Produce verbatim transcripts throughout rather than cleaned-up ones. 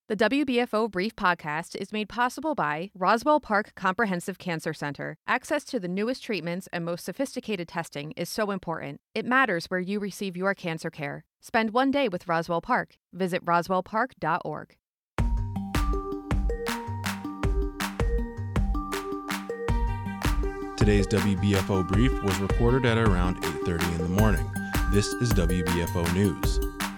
The W B F O Brief Podcast is made possible by Roswell Park Comprehensive Cancer Center. Access to the newest treatments and most sophisticated testing is so important. It matters where you receive your cancer care. Spend one day with Roswell Park. Visit roswell park dot org. Today's W B F O Brief was recorded at around eight thirty in the morning. This is W B F O News.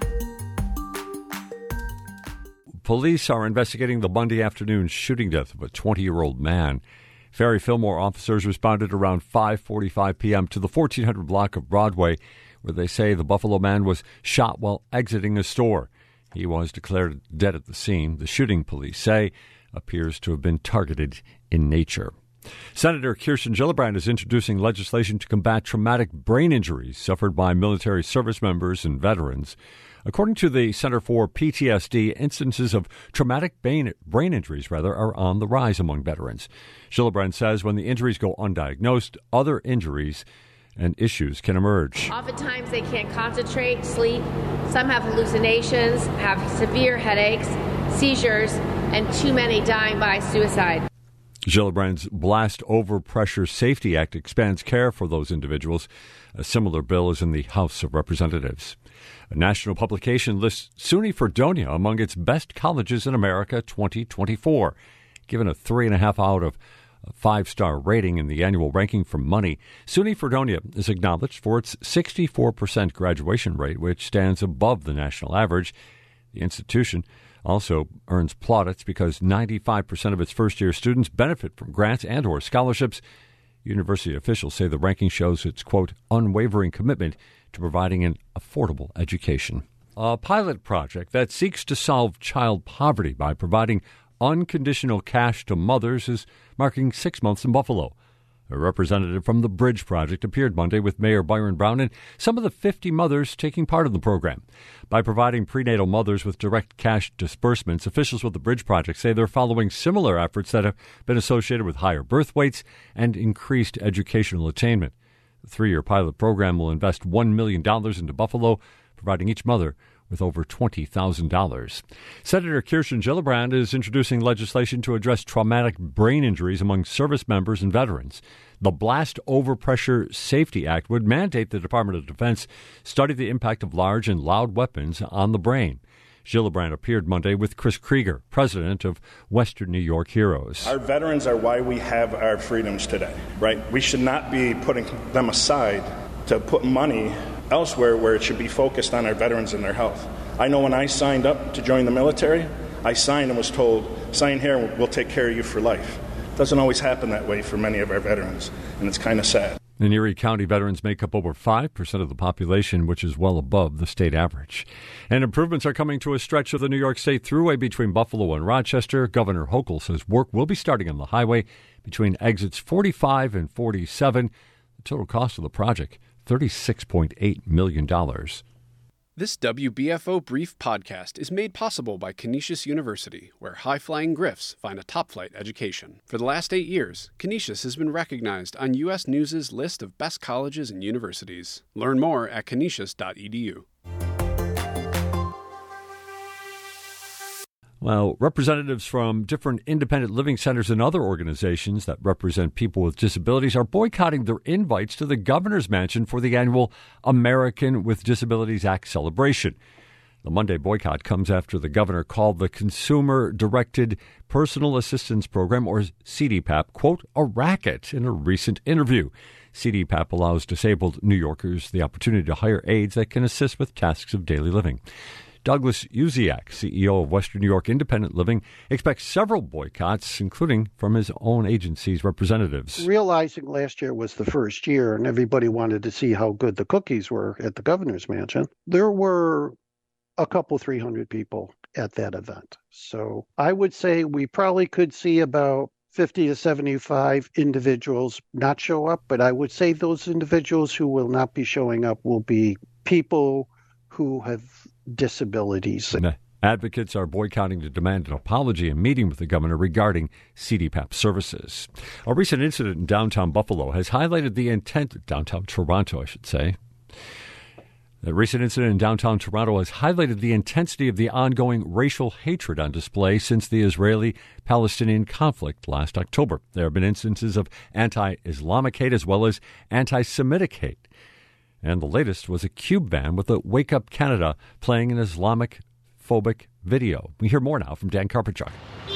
Police are investigating the Monday afternoon shooting death of a twenty-year-old man. Ferry Fillmore officers responded around five forty-five p.m. to the fourteen hundred block of Broadway, where they say the Buffalo man was shot while exiting a store. He was declared dead at the scene. The shooting, police say, appears to have been targeted in nature. Senator Kirsten Gillibrand is introducing legislation to combat traumatic brain injuries suffered by military service members and veterans. According to the Center for P T S D, instances of traumatic brain, brain injuries rather, are on the rise among veterans. Gillibrand says when the injuries go undiagnosed, other injuries and issues can emerge. Oftentimes they can't concentrate, sleep. Some have hallucinations, have severe headaches, seizures, and too many dying by suicide. Gillibrand's Blast Overpressure Safety Act expands care for those individuals. A similar bill is in the House of Representatives. A national publication lists SUNY Fredonia among its best colleges in America twenty twenty-four. Given a three and a half out of a five-star rating in the annual ranking from Money, SUNY Fredonia is acknowledged for its sixty-four percent graduation rate, which stands above the national average. The institution also earns plaudits because ninety-five percent of its first-year students benefit from grants and or scholarships. University officials say the ranking shows its, quote, unwavering commitment to providing an affordable education. A pilot project that seeks to solve child poverty by providing unconditional cash to mothers is marking six months in Buffalo. A representative from the Bridge Project appeared Monday with Mayor Byron Brown and some of the fifty mothers taking part in the program. By providing prenatal mothers with direct cash disbursements, officials with the Bridge Project say they're following similar efforts that have been associated with higher birth weights and increased educational attainment. The three-year pilot program will invest one million dollars into Buffalo, providing each mother with over twenty thousand dollars. Senator Kirsten Gillibrand is introducing legislation to address traumatic brain injuries among service members and veterans. The Blast Overpressure Safety Act would mandate the Department of Defense study the impact of large and loud weapons on the brain. Gillibrand appeared Monday with Chris Krieger, president of Western New York Heroes. Our veterans are why we have our freedoms today, right? We should not be putting them aside to put money elsewhere where it should be focused on our veterans and their health. I know when I signed up to join the military, I signed and was told, sign here and we'll take care of you for life. It doesn't always happen that way for many of our veterans, and it's kind of sad. In Erie County, veterans make up over five percent of the population, which is well above the state average. And improvements are coming to a stretch of the New York State Thruway between Buffalo and Rochester. Governor Hochul says work will be starting on the highway between exits forty-five and forty-seven. The total cost of the project, thirty-six point eight million dollars. This W B F O Brief podcast is made possible by Canisius University, where high-flying Griffs find a top-flight education. For the last eight years, Canisius has been recognized on U S News' list of best colleges and universities. Learn more at canisius dot e d u. Well, representatives from different independent living centers and other organizations that represent people with disabilities are boycotting their invites to the governor's mansion for the annual American with Disabilities Act celebration. The Monday boycott comes after the governor called the Consumer Directed Personal Assistance Program, or C D P A P, quote, a racket in a recent interview. C D P A P allows disabled New Yorkers the opportunity to hire aides that can assist with tasks of daily living. Douglas Uziak, C E O of Western New York Independent Living, expects several boycotts, including from his own agency's representatives. Realizing last year was the first year and everybody wanted to see how good the cookies were at the governor's mansion, there were a couple, three hundred people at that event. So I would say we probably could see about fifty to seventy-five individuals not show up, but I would say those individuals who will not be showing up will be people who have disabilities. Advocates are boycotting to demand an apology and meeting with the governor regarding C D P A P services. A recent incident in downtown Buffalo has highlighted the intent, downtown Toronto, I should say, The recent incident in downtown Toronto has highlighted the intensity of the ongoing racial hatred on display since the Israeli-Palestinian conflict last October. There have been instances of anti-Islamic hate as well as anti-Semitic hate. And the latest was a Cube van with a Wake Up Canada playing an Islamophobic video. We hear more now from Dan Karpenchuk.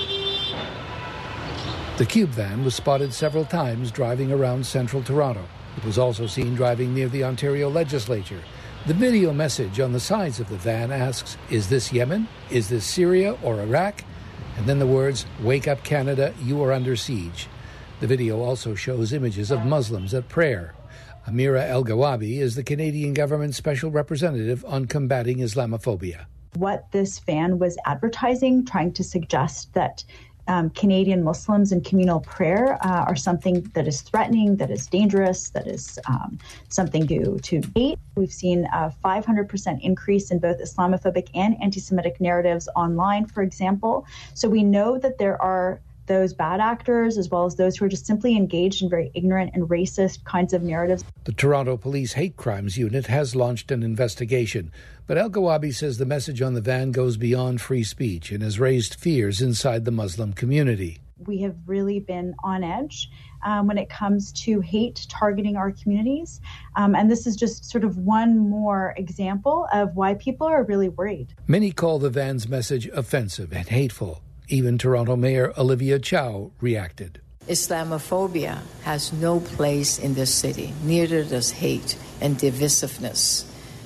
The Cube van was spotted several times driving around central Toronto. It was also seen driving near the Ontario legislature. The video message on the sides of the van asks, "Is this Yemen? Is this Syria or Iraq?" And then the words, "Wake up Canada, you are under siege." The video also shows images of Muslims at prayer. Amira El-Gawabi is the Canadian government's special representative on combating Islamophobia. What this van was advertising, trying to suggest that Um, Canadian Muslims and communal prayer uh, are something that is threatening, that is dangerous, that is um, something to, to hate. We've seen a five hundred percent increase in both Islamophobic and anti-Semitic narratives online, for example. So we know that there are those bad actors as well as those who are just simply engaged in very ignorant and racist kinds of narratives. The Toronto Police Hate Crimes Unit has launched an investigation, but El-Gawabi says the message on the van goes beyond free speech and has raised fears inside the Muslim community. We have really been on edge um, when it comes to hate targeting our communities. Um, and this is just sort of one more example of why people are really worried. Many call the van's message offensive and hateful. Even Toronto Mayor Olivia Chow reacted. Islamophobia has no place in this city, neither does hate and divisiveness.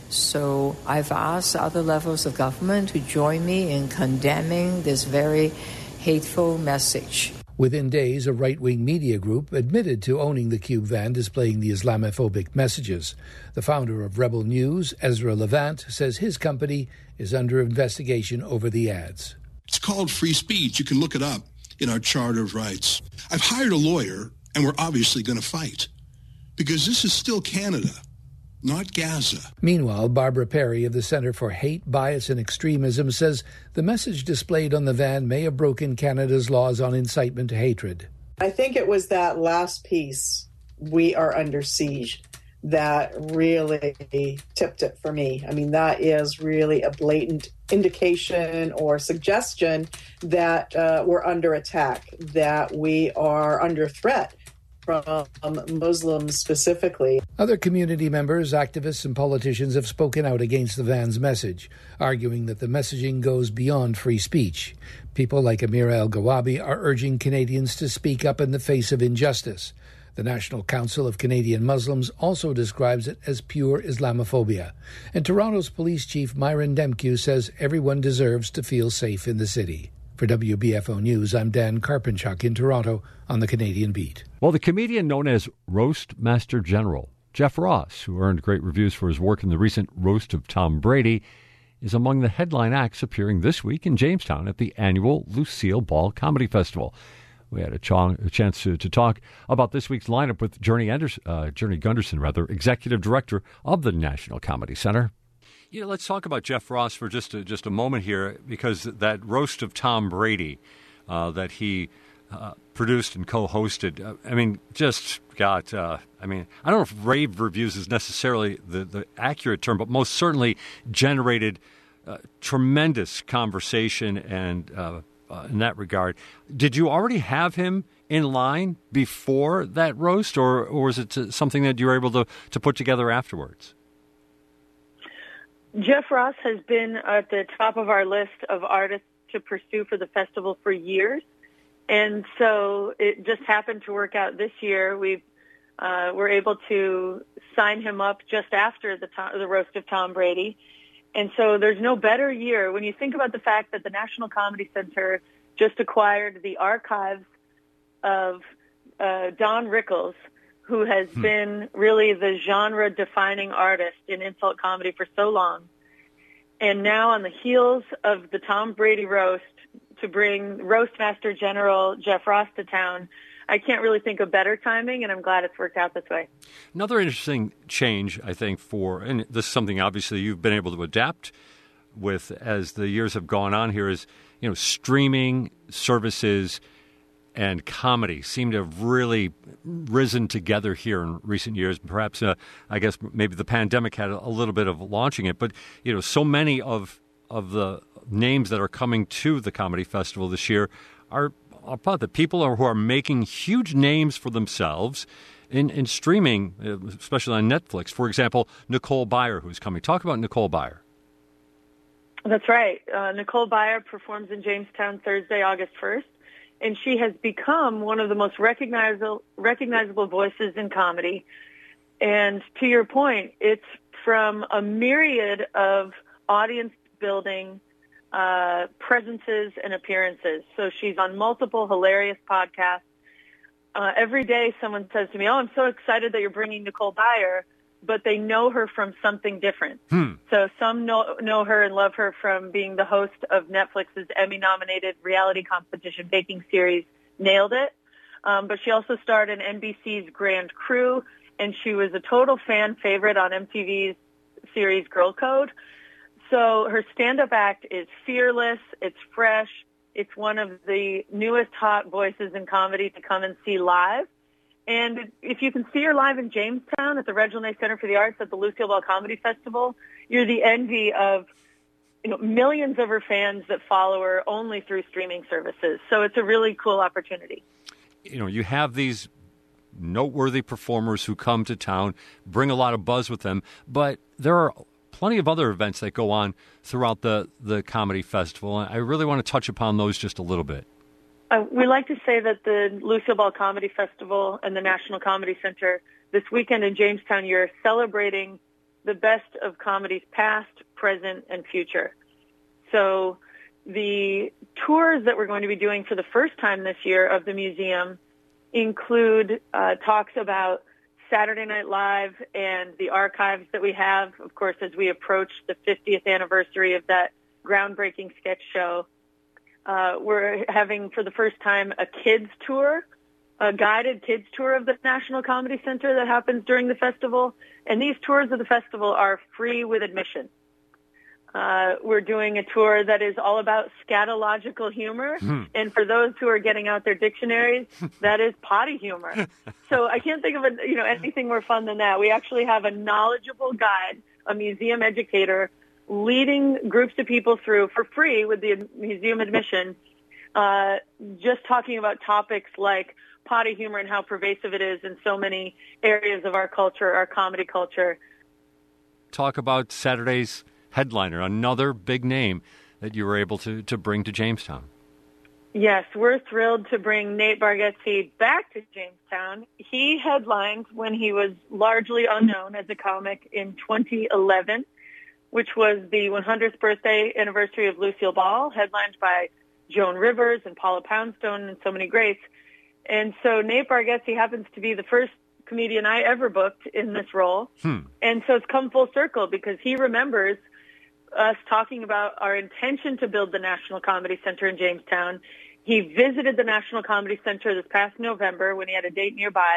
So I've asked other levels of government to join me in condemning this very hateful message. Within days, a right-wing media group admitted to owning the Cube van displaying the Islamophobic messages. The founder of Rebel News, Ezra Levant, says his company is under investigation over the ads. It's called free speech. You can look it up in our Charter of Rights. I've hired a lawyer, and we're obviously going to fight, because this is still Canada, not Gaza. Meanwhile, Barbara Perry of the Centre for Hate, Bias and Extremism says the message displayed on the van may have broken Canada's laws on incitement to hatred. I think it was that last piece, "We are under siege," that really tipped it for me. I mean, that is really a blatant indication or suggestion that uh, we're under attack, that we are under threat from Muslims specifically. Other community members, activists, and politicians have spoken out against the van's message, arguing that the messaging goes beyond free speech. People like Amira El-Gawabi are urging Canadians to speak up in the face of injustice. The National Council of Canadian Muslims also describes it as pure Islamophobia. And Toronto's police chief Myron Demkiw says everyone deserves to feel safe in the city. For W B F O News, I'm Dan Karpenchuk in Toronto on the Canadian Beat. Well, the comedian known as Roast Master General, Jeff Ross, who earned great reviews for his work in the recent roast of Tom Brady, is among the headline acts appearing this week in Jamestown at the annual Lucille Ball Comedy Festival. We had a, ch- a chance to, to talk about this week's lineup with Journey, Anders- uh, Journey Gunderson, rather, Executive Director of the National Comedy Center. Yeah, let's talk about Jeff Ross for just a, just a moment here, because that roast of Tom Brady uh, that he uh, produced and co-hosted, uh, I mean, just got, uh, I mean, I don't know if rave reviews is necessarily the, the accurate term, but most certainly generated uh, tremendous conversation and uh Uh, in that regard. Did you already have him in line before that roast, or, or was it something that you were able to, to put together afterwards? Jeff Ross has been at the top of our list of artists to pursue for the festival for years, and so it just happened to work out this year. We uh, were able to sign him up just after the, to- the roast of Tom Brady. And so there's no better year when you think about the fact that the National Comedy Center just acquired the archives of uh, Don Rickles, who has hmm. been really the genre-defining artist in insult comedy for so long. And now on the heels of the Tom Brady roast, to bring Roastmaster General Jeff Ross to town, I can't really think of better timing, and I'm glad it's worked out this way. Another interesting change, I think, for, and this is something obviously you've been able to adapt with as the years have gone on here, is, you know, streaming services and comedy seem to have really risen together here in recent years. Perhaps, uh, I guess, maybe the pandemic had a little bit of launching it. But, you know, so many of of the names that are coming to the Comedy Festival this year are about the people are, who are making huge names for themselves in, in streaming, especially on Netflix. For example, Nicole Byer, who's coming. Talk about Nicole Byer. That's right. Uh, Nicole Byer performs in Jamestown Thursday, August first. And she has become one of the most recognizable recognizable voices in comedy. And to your point, it's from a myriad of audience-building uh, presences and appearances. So she's on multiple hilarious podcasts. Uh, every day someone says to me, oh, I'm so excited that you're bringing Nicole Byer, but they know her from something different. Hmm. So some know, know her and love her from being the host of Netflix's Emmy-nominated reality competition baking series, Nailed It. Um, but she also starred in N B C's Grand Crew, and she was a total fan favorite on M T V's series Girl Code. So her stand-up act is fearless, it's fresh, it's one of the newest hot voices in comedy to come and see live. And if you can see her live in Jamestown at the Reginald Ney Center for the Arts at the Lucille Ball Comedy Festival, you're the envy of, you know, millions of her fans that follow her only through streaming services. So it's a really cool opportunity. You know, you have these noteworthy performers who come to town, bring a lot of buzz with them, but there are plenty of other events that go on throughout the, the Comedy Festival. I really want to touch upon those just a little bit. Uh, we like to say that the Lucille Ball Comedy Festival and the National Comedy Center this weekend in Jamestown, you're celebrating the best of comedy's past, present, and future. So the tours that we're going to be doing for the first time this year of the museum include uh, talks about Saturday Night Live and the archives that we have, of course, as we approach the fiftieth anniversary of that groundbreaking sketch show. Uh, we're having, for the first time, a kids tour, a guided kids tour of the National Comedy Center that happens during the festival. And these tours of the festival are free with admission. Uh, we're doing a tour that is all about scatological humor. Mm. And for those who are getting out their dictionaries, that is potty humor. So I can't think of a, you know, anything more fun than that. We actually have a knowledgeable guide, a museum educator, leading groups of people through for free with the museum admission, uh, just talking about topics like potty humor and how pervasive it is in so many areas of our culture, our comedy culture. Talk about Saturday's headliner, another big name that you were able to, to bring to Jamestown. Yes, we're thrilled to bring Nate Bargatze back to Jamestown. He headlined when he was largely unknown as a comic in twenty eleven. Which was the one hundredth birthday anniversary of Lucille Ball, headlined by Joan Rivers and Paula Poundstone and so many greats. And so Nate Bargatze happens to be the first comedian I ever booked in this role. Hmm. And so it's come full circle because he remembers us talking about our intention to build the National Comedy Center in Jamestown. He visited the National Comedy Center this past November when he had a date nearby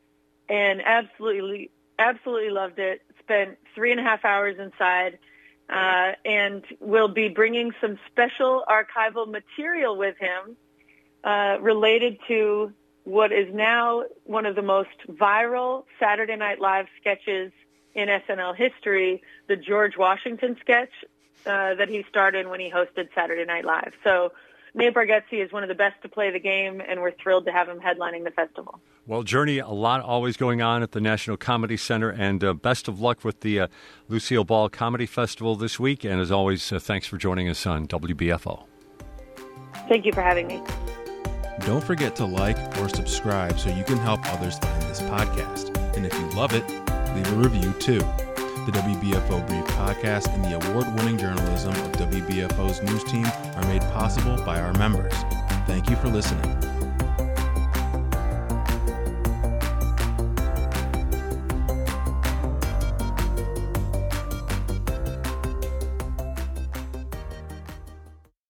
and absolutely, absolutely loved it. Spent three and a half hours inside, uh, and will be bringing some special archival material with him uh, related to what is now one of the most viral Saturday Night Live sketches in S N L history, the George Washington sketch uh, that he starred in when he hosted Saturday Night Live. So Nate Bargatze is one of the best to play the game, and we're thrilled to have him headlining the festival. Well, Journey, a lot always going on at the National Comedy Center, and uh, best of luck with the uh, Lucille Ball Comedy Festival this week. And as always, uh, thanks for joining us on W B F O. Thank you for having me. Don't forget to like or subscribe so you can help others find this podcast. And if you love it, leave a review too. The W B F O Brief podcast and the award-winning journalism of W B F O's news team are made possible by our members. Thank you for listening.